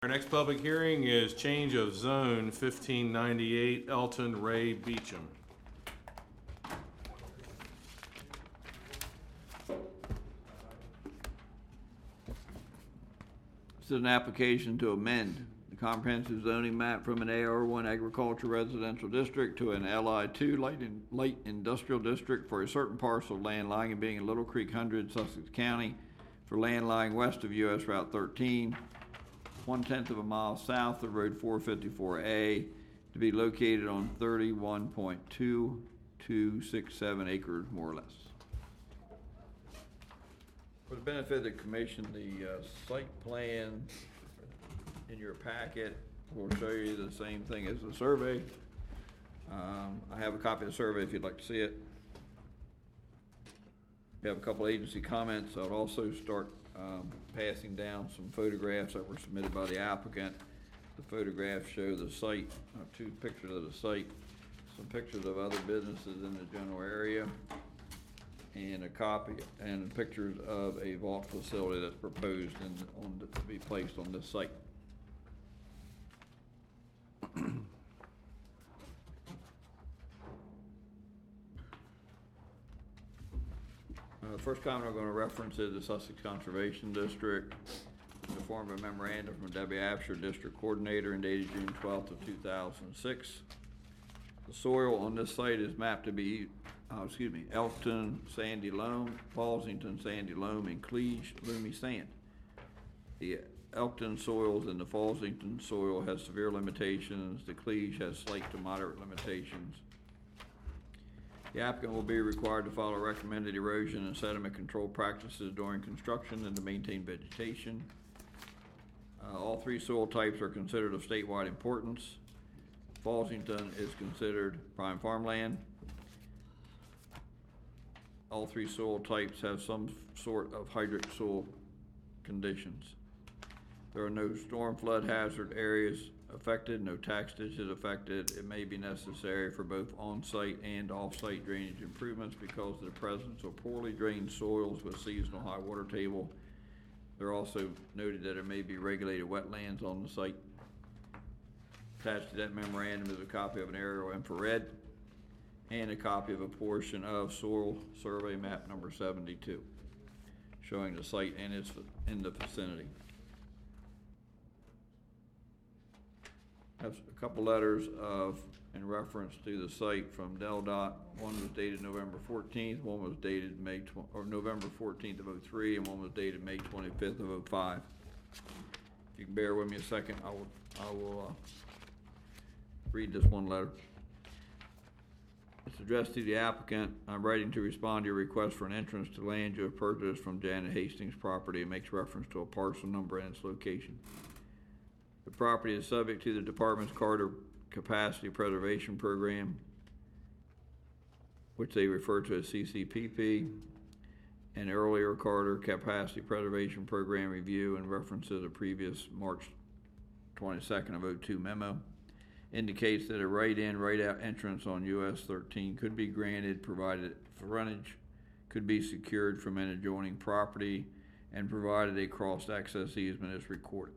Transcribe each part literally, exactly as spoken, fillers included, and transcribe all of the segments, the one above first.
Our next public hearing is change of zone fifteen ninety-eight Elton Ray Beecham. This is an application to amend the comprehensive zoning map from an A R one agriculture residential district to an L I two light, in, light industrial district for a certain parcel of land lying and being in Little Creek Hundred, Sussex County, for land lying west of U S Route thirteen, one-tenth of a mile south of Road four fifty-four A, to be located on thirty-one point two two six seven acres, more or less. For the benefit of the commission, the uh, site plan in your packet will show you the same thing as the survey. Um, I have a copy of the survey if you'd like to see it. We have a couple agency comments. I'll also start um, passing down some photographs that were submitted by the applicant. The photographs show the site, uh, two pictures of the site, some pictures of other businesses in the general area, and a copy and pictures of a vault facility that's proposed and on the, to be placed on this site. Uh, the first comment I'm going to reference is the Sussex Conservation District, in the form of a memorandum from Debbie Absher, District Coordinator, and dated June twelfth of two thousand six. The soil on this site is mapped to be, uh, excuse me, Elkton sandy loam, Fallsington sandy loam, and Cleage loomy sand. The Elkton soils and the Fallsington soil has severe limitations. The Cleage has slight to moderate limitations. The applicant will be required to follow recommended erosion and sediment control practices during construction and to maintain vegetation. Uh, all three soil types are considered of statewide importance. Fallsington is considered prime farmland. All three soil types have some sort of hydric soil conditions. There are no storm flood hazard areas affected, no tax ditches affected. It may be necessary for both on-site and off-site drainage improvements because of the presence of poorly drained soils with seasonal high water table. They're also noted that there may be regulated wetlands on the site. Attached to that memorandum is a copy of an aerial infrared and a copy of a portion of soil survey map number seventy-two, showing the site and its in the vicinity. Have a couple letters of in reference to the site from Del Dot. One was dated November fourteenth, one was dated May tw- or November fourteenth of oh three, and one was dated May twenty-fifth of oh five. If you can bear with me a second, I will I will uh, read this one letter. It's addressed to the applicant. I'm writing to respond to your request for an entrance to land you have purchased from Janet Hastings' property and makes reference to a parcel number and its location. The property is subject to the Department's Carter Capacity Preservation Program, which they refer to as C C P P, and earlier Carter Capacity Preservation Program review and references a previous March twenty-second of oh two memo. Indicates that a right-in, right-out entrance on U S thirteen could be granted provided frontage could be secured from an adjoining property and provided a cross-access easement is recorded.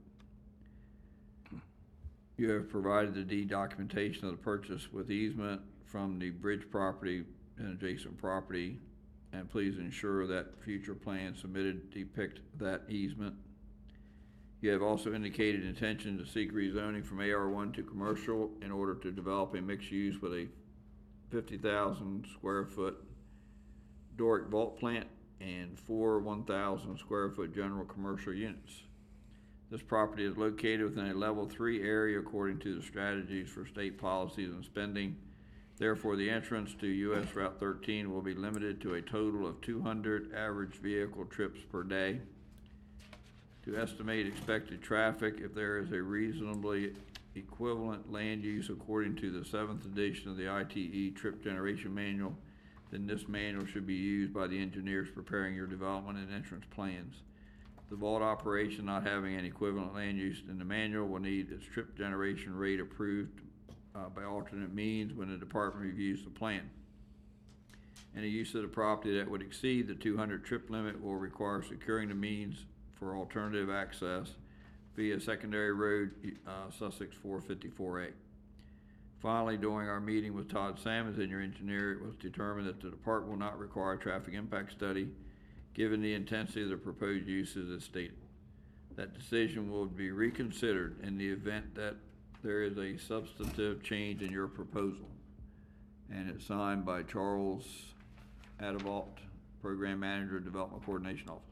You have provided the deed documentation of the purchase with easement from the bridge property and adjacent property, and please ensure that future plans submitted depict that easement. You have also indicated intention to seek rezoning from A R one to commercial in order to develop a mixed use with a fifty thousand square foot Doric vault plant and four one thousand square foot general commercial units. This property is located within a level three area according to the strategies for state policies and spending. Therefore, the entrance to U S Route thirteen will be limited to a total of two hundred average vehicle trips per day. To estimate expected traffic, if there is a reasonably equivalent land use according to the seventh edition of the I T E Trip Generation Manual, then this manual should be used by the engineers preparing your development and entrance plans. The vault operation not having an equivalent land use in the manual will need its trip generation rate approved uh, by alternate means when the department reviews the plan. Any use of the property that would exceed the two hundred trip limit will require securing the means for alternative access via secondary road, uh, Sussex four fifty-four A. Finally, during our meeting with Todd Sammons and your engineer, it was determined that the department will not require a traffic impact study, given the intensity of the proposed uses as stated. That decision will be reconsidered in the event that there is a substantive change in your proposal. And it's signed by Charles Adavalt, Program Manager, Development Coordination Office.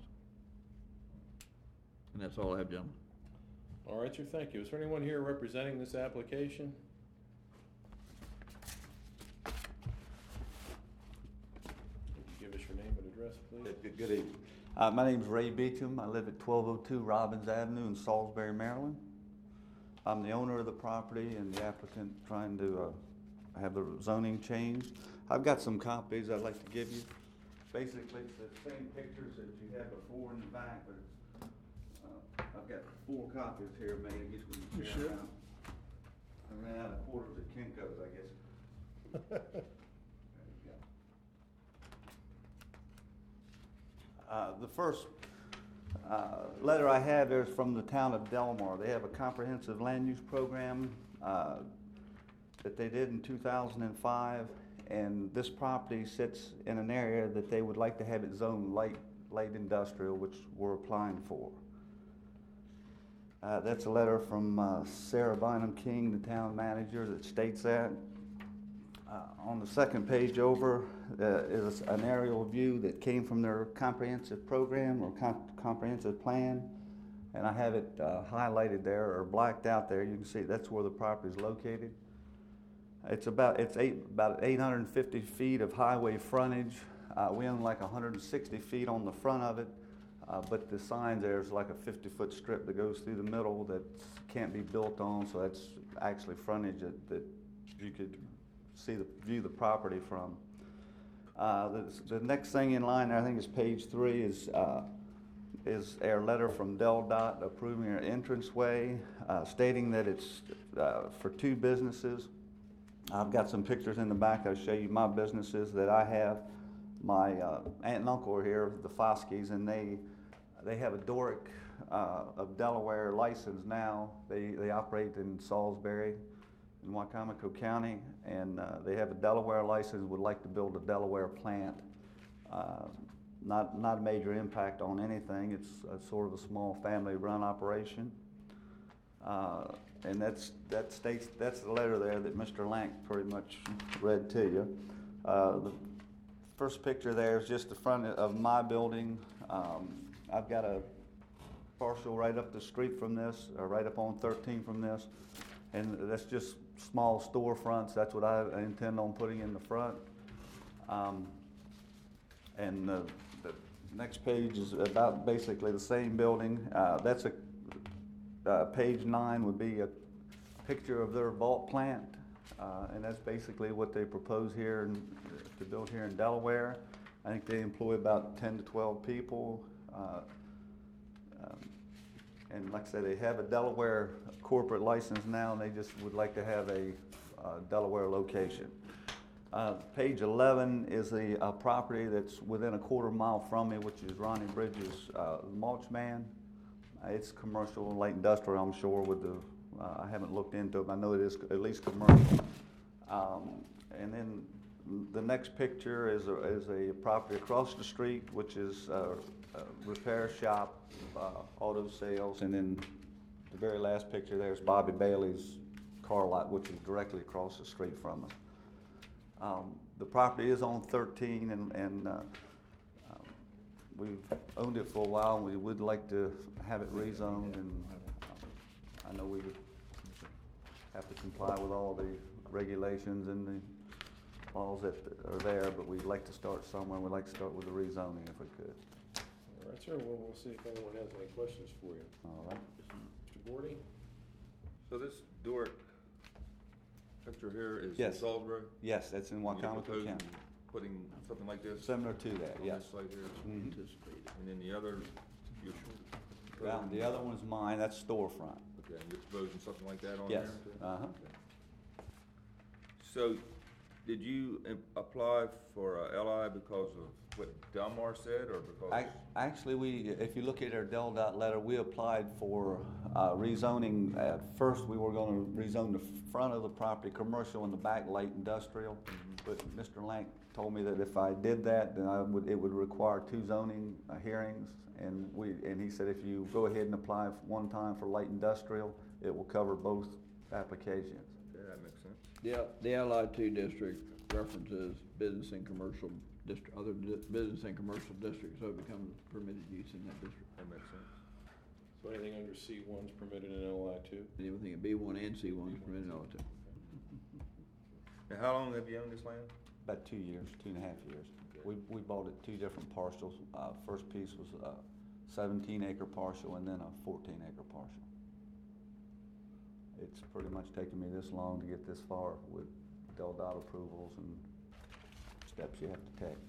And that's all I have, gentlemen. All right, sir, thank you. Is there anyone here representing this application? Could you give us your name and address, please? Good, good evening. Uh, my name's Ray Beecham. I live at twelve oh two Robbins Avenue in Salisbury, Maryland. I'm the owner of the property and the applicant trying to uh, have the zoning changed. I've got some copies I'd like to give you. Basically, it's the same pictures that you had before in the back, but it's, uh, I've got four copies here made. Each one you share around. I ran out of quarters at Kinko's, I guess. There you go. Uh, the first uh, letter I have there is from the town of Delmar. They have a comprehensive land use program uh, that they did in two thousand five, and this property sits in an area that they would like to have it zoned light, light industrial, which we're applying for. Uh, that's a letter from uh, Sarah Bynum King, the town manager, that states that. Uh, on the second page over uh, is an aerial view that came from their comprehensive program or com- comprehensive plan, and I have it uh, highlighted there or blacked out there. You can see that's where the property is located. It's about it's eight about eight hundred fifty feet of highway frontage. Uh, we own like one hundred sixty feet on the front of it, uh, but the sign there is like a fifty foot strip that goes through the middle that can't be built on, so that's actually frontage that, that you could see the view the property from. Uh, the, the next thing in line, I think is page three, is uh, is our letter from Del Dot approving our entranceway, uh, stating that it's uh, for two businesses. I've got some pictures in the back. I'll show you my businesses that I have. My uh, aunt and uncle are here, the Foskys, and they they have a Doric uh, of Delaware license now. They they operate in Salisbury, in Wicomico County, and uh, they have a Delaware license, would like to build a Delaware plant. Uh, not, not a major impact on anything. It's a, sort of a small family-run operation. Uh, and that's, that states, that's the letter there that Mister Lank pretty much read to you. Uh, the first picture there is just the front of my building. Um, I've got a parcel right up the street from this, or right up on thirteen from this, and that's just small storefronts. That's what I intend on putting in the front. Um, and the, the next page is about basically the same building. Uh, that's a uh, page nine would be a picture of their vault plant, uh, and that's basically what they propose here and to build here in Delaware. I think they employ about ten to twelve people. Uh, um, and like I said, they have a Delaware corporate license now, and they just would like to have a uh, Delaware location. Uh, page eleven is the uh, property that's within a quarter mile from me, which is Ronnie Bridges' uh, mulch man. Uh, it's commercial, light industrial, I'm sure. With the, uh, I haven't looked into it, but I know it is at least commercial. Um, and then the next picture is a, is a property across the street, which is uh, a repair shop, uh, auto sales, and then the very last picture there is Bobby Bailey's car lot, which is directly across the street from us. Um, the property is on thirteen, and, and uh, um, we've owned it for a while, and we would like to have it rezoned, and uh, I know we would have to comply with all the regulations and the laws that are there, but we'd like to start somewhere. We'd like to start with the rezoning if we could. All right, sir, well, we'll see if anyone has any questions for you. All right. Mister Gordy? So this Doric picture here is in Yes. Salisbury? Yes, that's in You're Wicomico proposing County. Putting something like this Similar to that, on yes. this site here? Mhm. And then the other, you're Now, the other one's mine, that's storefront. Okay, and you're proposing something like that on Yes, there? too? uh-huh. Okay. So, did you im- apply for a L I because of what Delmar said, or because? Ac- Actually, we, if you look at our Del Dot letter, we applied for uh, rezoning. At first, we were gonna rezone the front of the property commercial and the back light industrial. But Mister Lank told me that if I did that, then I would, it would require two zoning uh, hearings. And we, and he said if you go ahead and apply f- one time for light industrial, it will cover both applications. Yeah, that makes sense. Yeah, the L I two district references business and commercial district, other di- business and commercial districts, so it becomes permitted use in that district. That makes sense. So anything under C one's permitted in L I two? And everything in B one and C one is permitted in L I two. And how long have you owned this land? About two years, two and a half years. We, we bought it two different parcels. Uh, first piece was a seventeen acre parcel and then a fourteen acre parcel. It's pretty much taken me this long to get this far with Del Dot approvals and steps you have to take.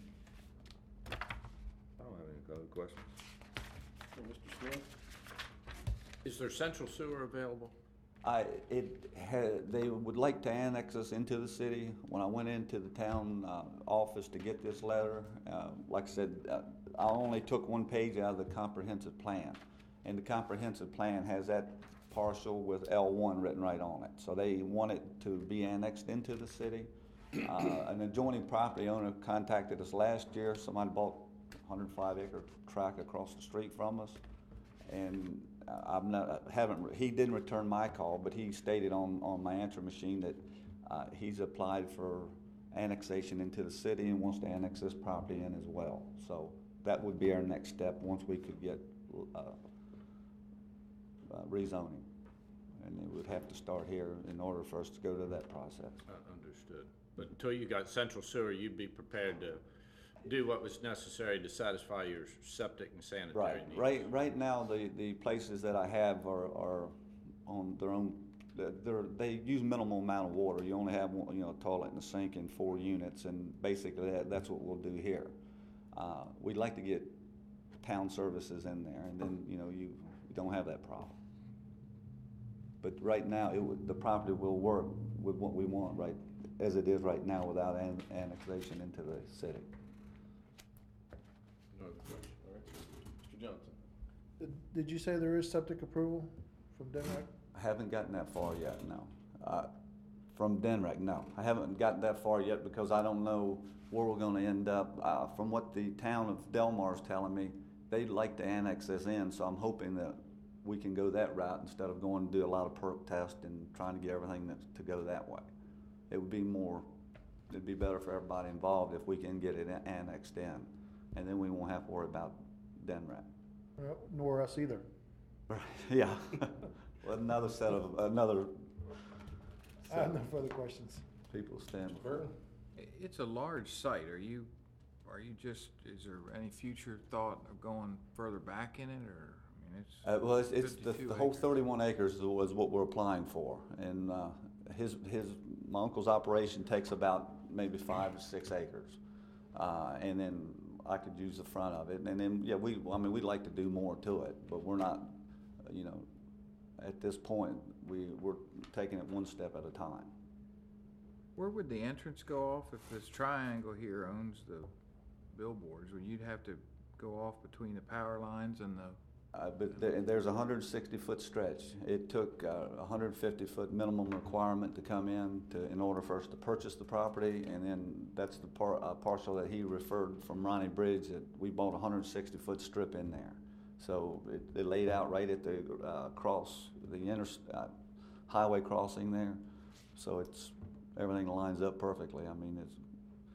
I don't have any other questions. Mister Smith? Is there central sewer available? I, it had, they would like to annex us into the city. When I went into the town, uh, office to get this letter, uh, like I said, uh, I only took one page out of the comprehensive plan. And the comprehensive plan has that parcel with L one written right on it. So they want it to be annexed into the city. Uh, an adjoining property owner contacted us last year. Somebody bought a hundred and five acre tract across the street from us. And uh, I'm not, haven't, he didn't return my call, but he stated on, on my answer machine that uh, he's applied for annexation into the city and wants to annex this property in as well. So that would be our next step once we could get uh, uh, rezoning. And it would have to start here in order for us to go to that process. Uh, Understood. But until you got central sewer, you'd be prepared to do what was necessary to satisfy your septic and sanitary Right, needs? right, right now, the, the places that I have are, are on their own, they're, they use minimal amount of water. You only have one, you know, a toilet and a sink and four units, and basically that, that's what we'll do here. Uh, we'd like to get town services in there, and then, you know, you, you don't have that problem. But right now, it would, the property will work with what we want, right, as it is right now without an, annexation into the city. No other question, all right. Mister Johnson? Did- Did you say there is septic approval from Denmark? I haven't gotten that far yet, no. Uh, From Denrec, no. I haven't gotten that far yet because I don't know where we're gonna end up. Uh, From what the town of Delmar's telling me, they'd like to annex this in, so I'm hoping that we can go that route instead of going to do a lot of perk tests and trying to get everything that's, to go that way. It would be more, it'd be better for everybody involved if we can get it a- annexed in, and then we won't have to worry about Denrec. Uh, Nor us either. Yeah, well, another set of, another I have no further questions. people stand. Burton? I- It's a large site. Are you, are you just, is there any future thought of going further back in it, or, I mean, it's. Uh, well, it's, it's the, fifty-two the whole acres. thirty-one acres was what we're applying for, and, uh, his, his, my uncle's operation takes about maybe five to six acres. Uh, and then I could use the front of it, and then, yeah, we, I mean, we'd like to do more to it, but we're not, you know, at this point, we, we're taking it one step at a time. Where would the entrance go off if this triangle here owns the billboards? Would you'd have to go off between the power lines and the, Uh, but there, there's a hundred and sixty foot stretch. It took uh, a hundred and fifty foot minimum requirement to come in to, in order for us to purchase the property, and then that's the par, uh, parcel that he referred from Ronnie Bridge, that we bought a hundred and sixty foot strip in there. So it, it laid out right at the, uh, cross, the inter, uh, highway crossing there. So it's, everything lines up perfectly. I mean, it's,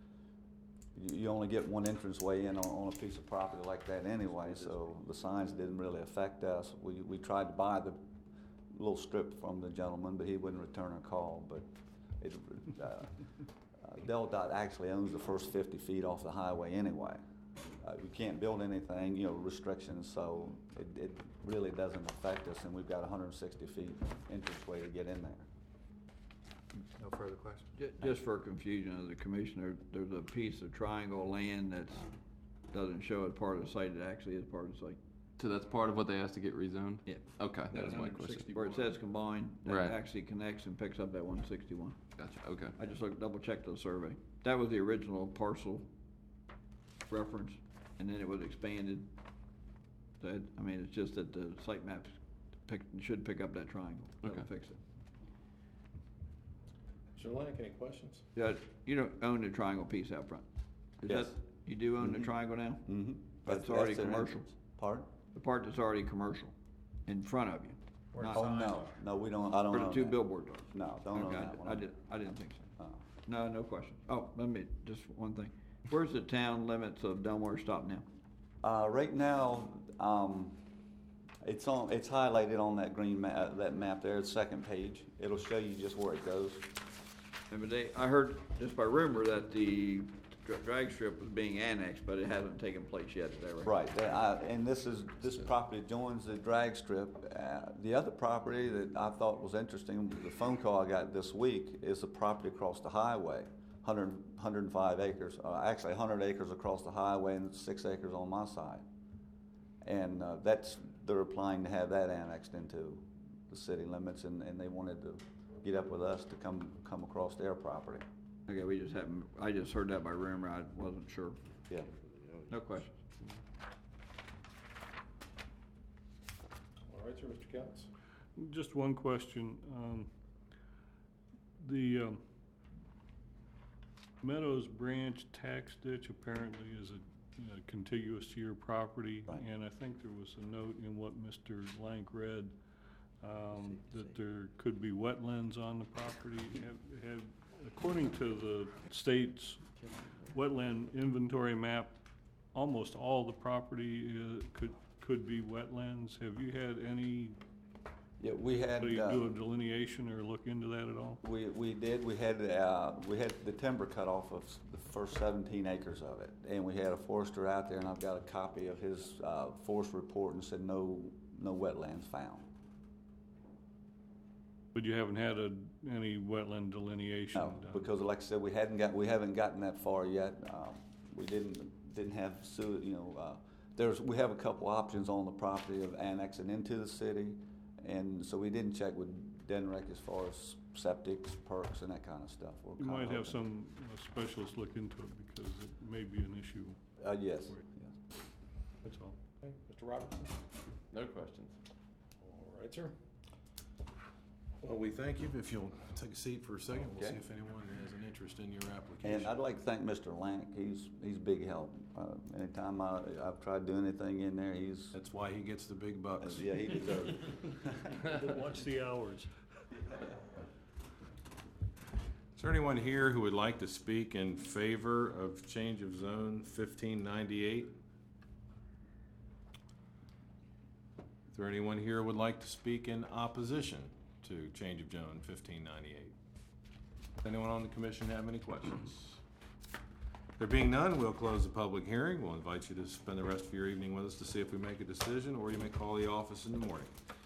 you, you only get one entranceway in on, on a piece of property like that anyway, so the signs didn't really affect us. We, we tried to buy the little strip from the gentleman, but he wouldn't return our call, but it, uh, uh, Del Dot actually owns the first fifty feet off the highway anyway. Uh, we can't build anything, you know, restrictions, so it, it really doesn't affect us, and we've got a hundred and sixty feet entranceway to get in there. no further questions? Ju- Just for confusion of the commissioner, there's a piece of triangle land that's, doesn't show as part of the site, it actually is part of the site. So that's part of what they asked to get rezoned? Yeah. Okay, that was my question. Where it says combined, that Right. actually connects and picks up that one sixty-one. Gotcha, okay. I just looked, double checked the survey. That was the original parcel reference, and then it was expanded. So, it- I mean, it's just that the site maps pick, should pick up that triangle. That'll Okay. fix it. Mister Lang, any questions? Yeah, you don't own the triangle piece out front? Is Yes. that, you do own the Mhm. triangle now? Mm-hmm. That's already commercial. Pardon? The part that's already commercial, in front of you? Not- Oh, no, no, we don't, I don't Where own the two that. billboards are? No, don't own Okay, I that did- one. I did, I didn't think so. Uh, No, no question. Oh, let me, just one thing. Where's the town limits of Delmar stop now? Uh, right now, um, it's on, it's highlighted on that green ma- uh, that map there, the second page. It'll show you just where it goes. And but they, I heard just by rumor that the dra- drag strip was being annexed, but it hasn't taken place yet, is that right? Right, that- I- and this is, this property joins the drag strip. Uh, The other property that I thought was interesting, the phone call I got this week, is the property across the highway, hundred, hundred and five acres, uh, actually hundred acres across the highway and six acres on my side. And uh, that's, they're applying to have that annexed into the city limits, and, and they wanted to get up with us to come, come across their property. Okay, we just haven't, I just heard that by rumor, I wasn't sure. Yeah. No questions. All right, sir, Mister Counts. Just one question. Um, The um, Meadows Branch tax ditch apparently is a a contiguous to your property. Right. And I think there was a note in what Mister Lank read, um, that there could be wetlands on the property. Have, have, according to the state's wetland inventory map, almost all the property uh, could, could be wetlands. Have you had any, Yeah, we had, do you uh, do a delineation or look into that at all? we, we did, we had, uh, we had the timber cut off of s- the first seventeen acres of it. And we had a forester out there, and I've got a copy of his, uh, forest report, and said no, no wetlands found. But you haven't had a, any wetland delineation No, done? because like I said, we hadn't got, we haven't gotten that far yet. Um, we didn't, didn't have sewer, you know, uh, there's, we have a couple options on the property of annexing into the city. And so we didn't check with Denrec as far as septics, perks, and that kind of stuff. We're You kinda might have hoping- some uh, specialists look into it because it may be an issue. Uh, yes, Right. yes. That's all. Okay, Mister Robertson. No questions. All right, sir. Well, we thank you. If you'll take a seat for a second, we'll Okay. see if anyone has an interest in your And application. I'd like to thank Mister Lank. He's, he's big help. Uh, anytime I, I've tried doing anything in there, he's, That's why he gets the big bucks. yeah, he deserves it. Watch the hours. Is there anyone here who would like to speak in favor of change of zone fifteen ninety-eight? Is there anyone here who would like to speak in opposition to change of zone fifteen ninety-eight? Does anyone on the commission have any questions? There being none, we'll close the public hearing. We'll invite you to spend the rest of your evening with us to see if we make a decision, or you may call the office in the morning.